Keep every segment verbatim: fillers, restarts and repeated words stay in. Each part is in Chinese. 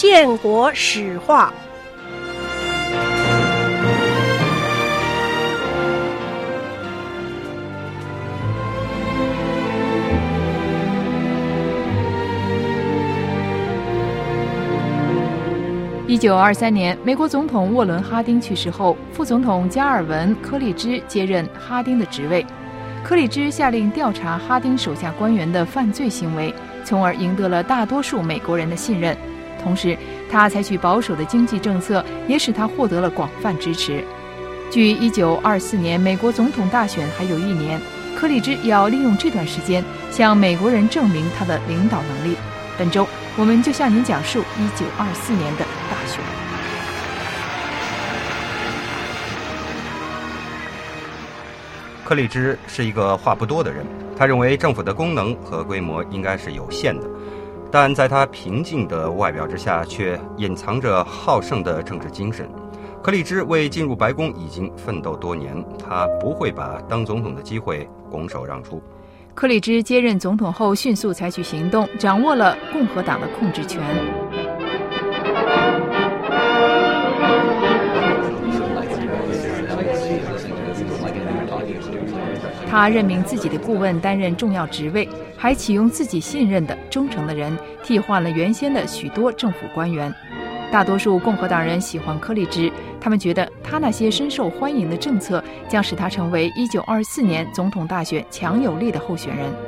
建国史话。 一九二三年，美国总统沃伦·哈丁去世后，副总统加尔文·柯立芝接任哈丁的职位。柯立芝下令调查哈丁手下官员的犯罪行为，从而赢得了大多数美国人的信任。同时，他采取保守的经济政策，也使他获得了广泛支持。距一九二四年美国总统大选还有一年，柯立芝要利用这段时间向美国人证明他的领导能力。本周我们就向您讲述一九二四年的大选。 柯立芝是一个话不多的人，他认为政府的功能和规模应该是有限的，但在他平静的外表之下却隐藏着好胜的政治精神。柯立芝为进入白宫已经奋斗多年，他不会把当总统的机会拱手让出。 柯立芝接任总统后，迅速采取行动，掌握了共和党的控制权。他任命自己的顾问担任重要职位，还启用自己信任的忠诚的人，替换了原先的许多政府官员。大多数共和党人喜欢柯立芝，他们觉得他那些深受欢迎的政策将使他成为一九二四年总统大选强有力的候选人。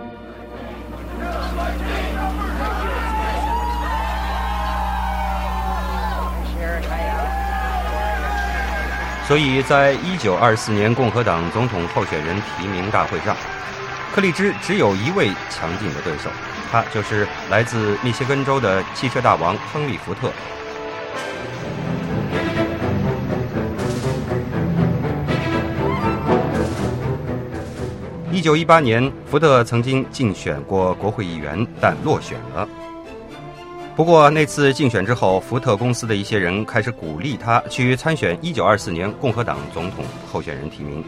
所以在一九二四年共和党总统候选人提名大会上，柯立芝只有一位强劲的对手，他就是来自密歇根州的汽车大王亨利·福特。一九一八年，福特曾经竞选过国会议员，但落选了。不过那次竞选之后，福特公司的一些人开始鼓励他去参选一九二四年共和党总统候选人提名。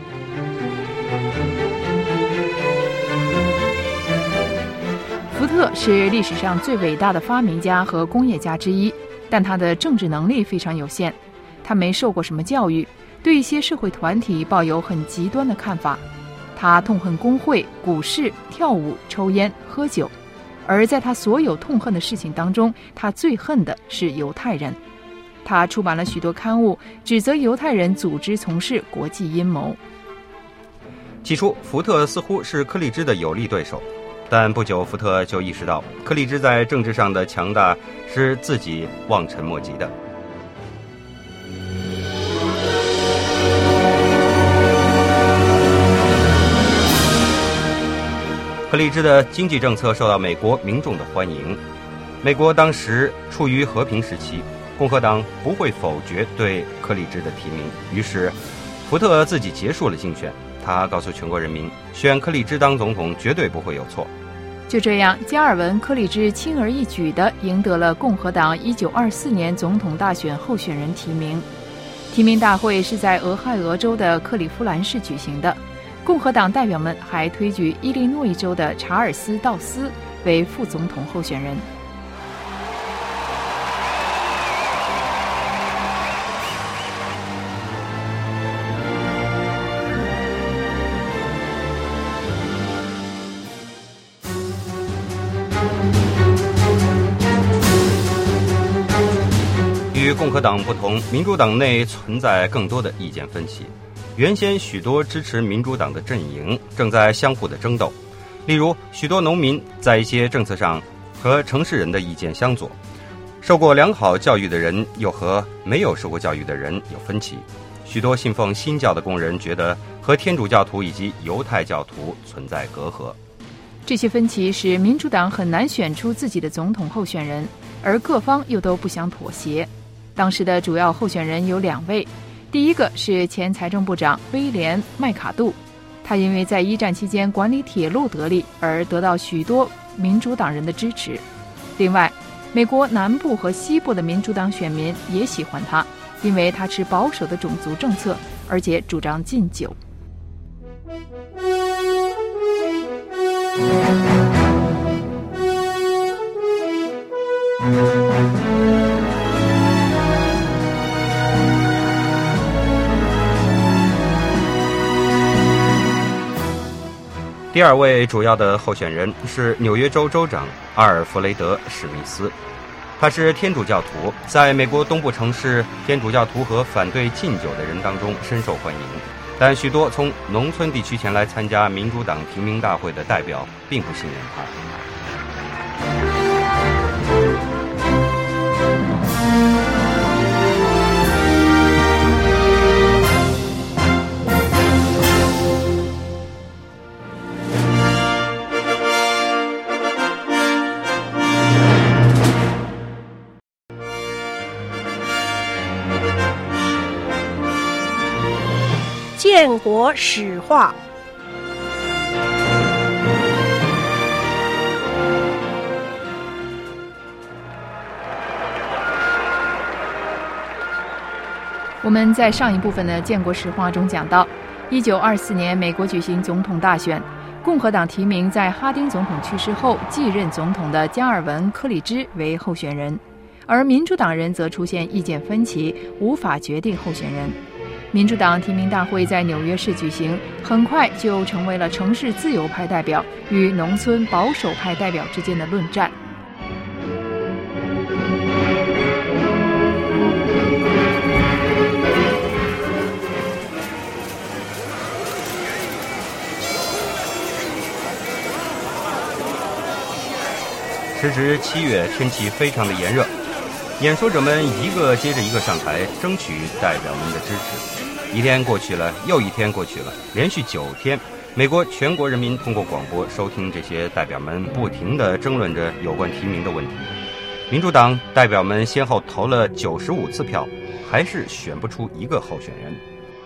福特是历史上最伟大的发明家和工业家之一，但他的政治能力非常有限。他没受过什么教育，对一些社会团体抱有很极端的看法。他痛恨工会、股市、跳舞、抽烟、喝酒，而在他所有痛恨的事情当中，他最恨的是犹太人。他出版了许多刊物，指责犹太人组织从事国际阴谋。 起初，福特似乎是柯立芝的有力对手，但不久，福特就意识到柯立芝在政治上的强大是自己望尘莫及的。柯立芝的经济政策受到美国民众的欢迎。美国当时处于和平时期，共和党不会否决对柯立芝的提名，于是福特自己结束了竞选。他告诉全国人民，选柯立芝当总统绝对不会有错。 就这样，加尔文·柯立芝轻而易举地赢得了共和党一九二四年总统大选候选人提名。提名大会是在俄亥俄州的克利夫兰市举行的。共和党代表们还推举伊利诺伊州的查尔斯·道斯为副总统候选人。 与共和党不同，民主党内存在更多的意见分歧。原先许多支持民主党的阵营正在相互的争斗，例如许多农民在一些政策上和城市人的意见相左，受过良好教育的人又和没有受过教育的人有分歧，许多信奉新教的工人觉得和天主教徒以及犹太教徒存在隔阂。 这些分歧使民主党很难选出自己的总统候选人，而各方又都不想妥协。当时的主要候选人有两位，第一个是前财政部长威廉·麦卡杜，他因为在一战期间管理铁路得力而得到许多民主党人的支持。另外，美国南部和西部的民主党选民也喜欢他，因为他持保守的种族政策，而且主张禁酒。 第二位主要的候选人是纽约州州长阿尔弗雷德·史密斯，他是天主教徒，在美国东部城市天主教徒和反对禁酒的人当中深受欢迎。但许多从农村地区前来参加民主党提名大会的代表并不信任他。 建国史话。 我们在上一部分的建国史话中讲到，一九二四年美国举行总统大选，共和党提名在哈丁总统去世后继任总统的加尔文·柯里芝为候选人，而民主党人则出现意见分歧，无法决定候选人。民主党提名大会在纽约市举行，很快就成为了城市自由派代表与农村保守派代表之间的论战。 时值七月，天气非常的炎热，演说者们一个接着一个上台，争取代表们的支持。一天过去了，又一天过去了，连续九天，美国全国人民通过广播收听这些代表们不停地争论着有关提名的问题。民主党代表们先后投了九十五次票，还是选不出一个候选人。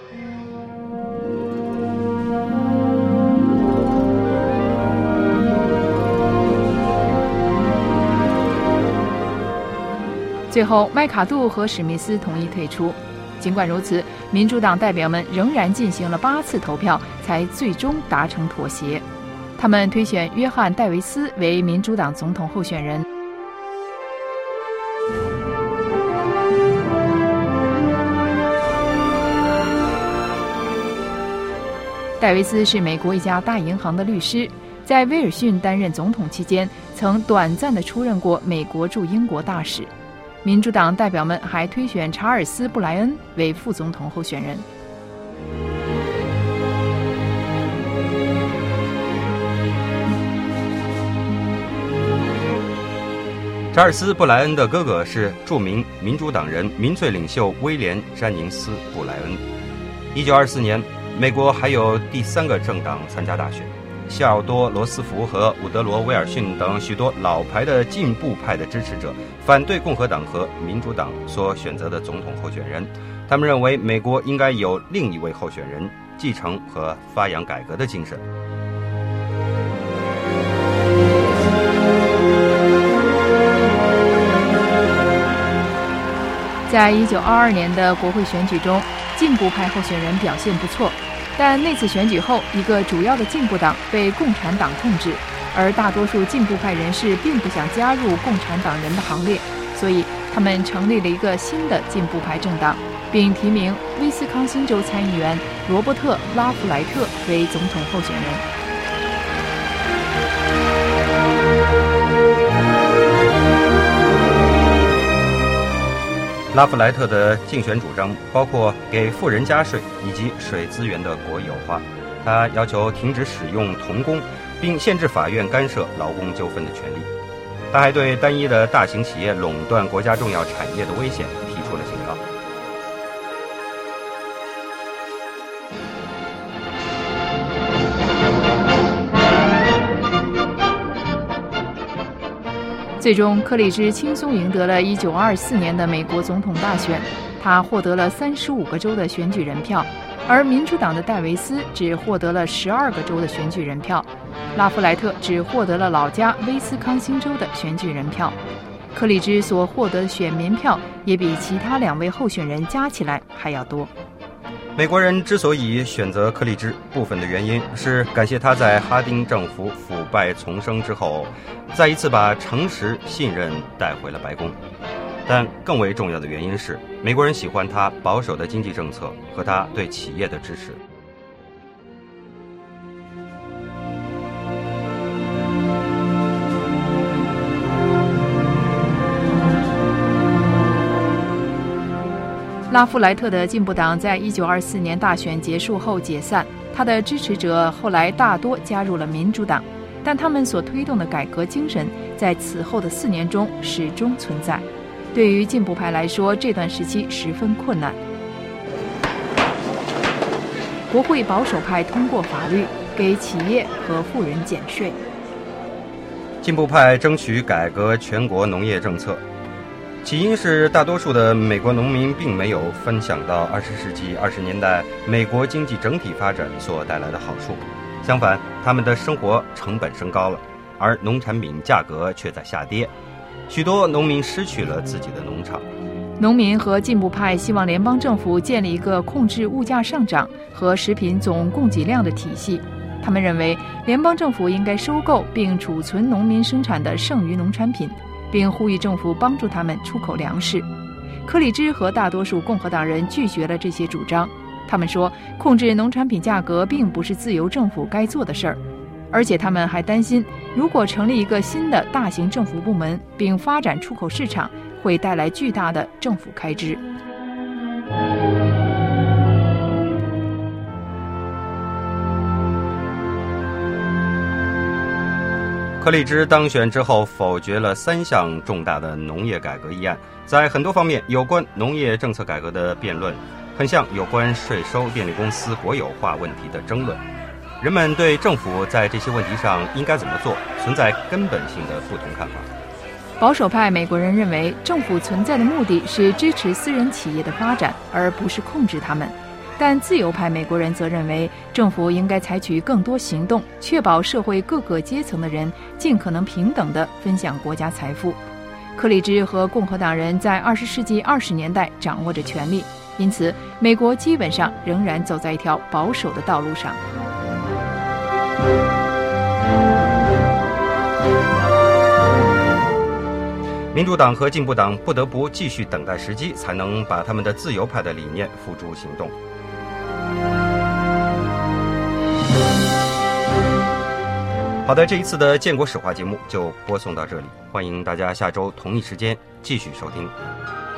最后，麦卡杜和史密斯同意退出。尽管如此，民主党代表们仍然进行了八次投票，才最终达成妥协。他们推选约翰·戴维斯为民主党总统候选人。戴维斯是美国一家大银行的律师，在威尔逊担任总统期间，曾短暂地出任过美国驻英国大使。民主党代表们还推选查尔斯·布莱恩为副总统候选人。 查尔斯·布莱恩的哥哥是著名民主党人、民粹领袖威廉·詹宁斯·布莱恩。一九二四年，美国还有第三个政党参加大选。西奥多·罗斯福和伍德罗·威尔逊等许多老牌的进步派的支持者反对共和党和民主党所选择的总统候选人，他们认为美国应该有另一位候选人，继承和发扬改革的精神。 在一九二二年的国会选举中，进步派候选人表现不错。但那次选举后，一个主要的进步党被共产党控制，而大多数进步派人士并不想加入共产党人的行列，所以他们成立了一个新的进步派政党，并提名威斯康星州参议员罗伯特·拉弗莱特为总统候选人。 拉弗莱特的竞选主张包括给富人加税以及水资源的国有化。他要求停止使用童工，并限制法院干涉劳工纠纷的权利。他还对单一的大型企业垄断国家重要产业的危险提出了警告。 最终，柯里芝轻松赢得了一九二四年的美国总统大选，他获得了三十五个州的选举人票，而民主党的戴维斯只获得了十二个州的选举人票，拉弗莱特只获得了老家威斯康星州的选举人票。柯里芝所获得的选民票也比其他两位候选人加起来还要多。 美国人之所以选择柯里芝，部分的原因是感谢他在哈丁政府腐败丛生之后，再一次把诚实、信任带回了白宫。但更为重要的原因是，美国人喜欢他保守的经济政策和他对企业的支持。 拉夫莱特的进步党在一九二四年大选结束后解散，他的支持者后来大多加入了民主党，但他们所推动的改革精神在此后的四年中始终存在。对于进步派来说，这段时期十分困难。国会保守派通过法律，给企业和富人减税。 进步派争取改革全国农业政策，起因是大多数的美国农民并没有分享到二十世纪二十年代美国经济整体发展所带来的好处，相反，他们的生活成本升高了，而农产品价格却在下跌，许多农民失去了自己的农场。 农民和进步派希望联邦政府建立一个控制物价上涨和食品总供给量的体系。他们认为，联邦政府应该收购并储存农民生产的剩余农产品，并呼吁政府帮助他们出口粮食。柯里芝和大多数共和党人拒绝了这些主张。他们说，控制农产品价格并不是自由政府该做的事儿，而且他们还担心，如果成立一个新的大型政府部门并发展出口市场，会带来巨大的政府开支。 柯里芝当选之后，否决了三项重大的农业改革议案。在很多方面，有关农业政策改革的辩论很像有关税收、电力公司国有化问题的争论。人们对政府在这些问题上应该怎么做，存在根本性的不同看法。 保守派美国人认为，政府存在的目的是支持私人企业的发展，而不是控制他们。但自由派美国人则认为，政府应该采取更多行动，确保社会各个阶层的人尽可能平等地分享国家财富。柯里芝和共和党人在二十世纪二十年代掌握着权力，因此美国基本上仍然走在一条保守的道路上。 民主党和进步党不得不继续等待时机，才能把他们的自由派的理念付诸行动。好的，这一次的建国史话节目就播送到这里，欢迎大家下周同一时间继续收听。